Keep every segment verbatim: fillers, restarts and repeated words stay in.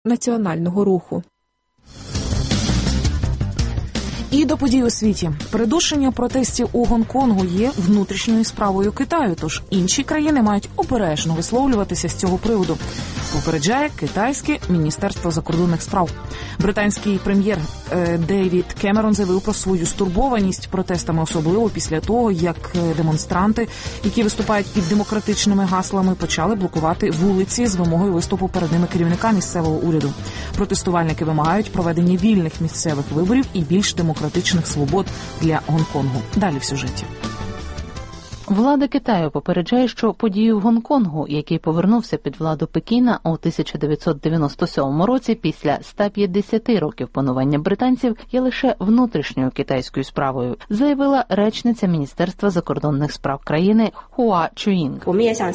національного руху. І до подій у світі. Придушення протестів у Гонконгу є внутрішньою справою Китаю, тож інші країни мають обережно висловлюватися з цього приводу. Попереджає китайське Міністерство закордонних справ. Британський прем'єр е, Девід Кемерон заявив про свою стурбованість протестами, особливо після того, як демонстранти, які виступають під демократичними гаслами, почали блокувати вулиці з вимогою виступу перед ними керівника місцевого уряду. Протестувальники вимагають проведення вільних місцевих виборів і більш демократичних свобод для Гонконгу. Далі в сюжеті. Влада Китаю попереджає, що події в Гонконгу, який повернувся під владу Пекіна у тисяча дев'ятсот дев'яносто сьомому році після ста п'ятдесяти років панування британців, є лише внутрішньою китайською справою, заявила речниця Міністерства закордонних справ країни Хуа Чуїнг.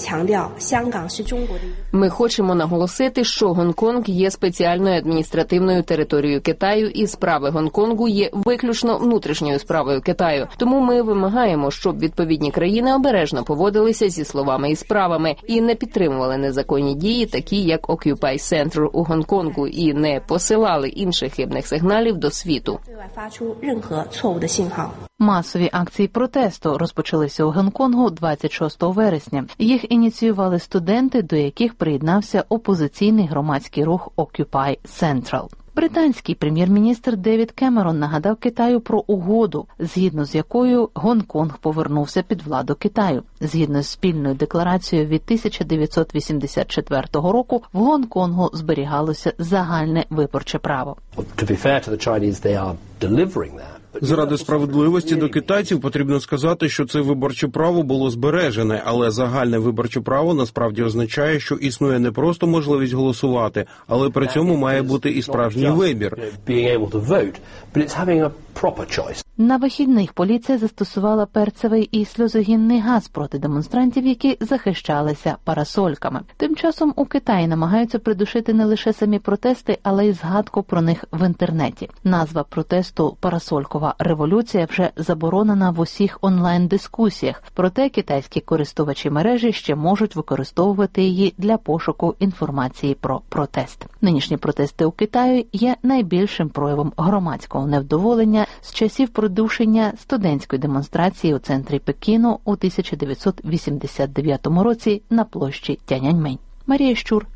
Ми хочемо наголосити, що Гонконг є спеціальною адміністративною територією Китаю, і справи Гонконгу є виключно внутрішньою справою Китаю. Тому ми вимагаємо, щоб відповідні країни обережно поводилися зі словами і справами і не підтримували незаконні дії, такі як Occupy Center у Гонконгу, і не посилали інших хибних сигналів до світу. Масові акції протесту розпочалися у Гонконгу двадцять шостого вересня. Їх ініціювали студенти, до яких приєднався опозиційний громадський рух Occupy Central. Британський прем'єр-міністр Девід Кемерон нагадав Китаю про угоду, згідно з якою Гонконг повернувся під владу Китаю. Згідно з спільною декларацією від тисяча дев'ятсот вісімдесят четвертого року в Гонконгу зберігалося загальне виборче право. Заради справедливості до китайців потрібно сказати, що це виборче право було збережене, але загальне виборче право насправді означає, що існує не просто можливість голосувати, але при цьому має бути і справжній вибір. На вихідних поліція застосувала перцевий і сльозогінний газ проти демонстрантів, які захищалися парасольками. Тим часом у Китаї намагаються придушити не лише самі протести, але й згадку про них в інтернеті. Назва протесту «Парасолькова революція» вже заборонена в усіх онлайн-дискусіях, проте китайські користувачі мережі ще можуть використовувати її для пошуку інформації про протест. Нинішні протести у Китаї є найбільшим проявом громадського невдоволення з часів придушення студентської демонстрації у центрі Пекіну у тисяча дев'ятсот вісімдесят дев'ятому році на площі Тяньаньмень. Марія Щур,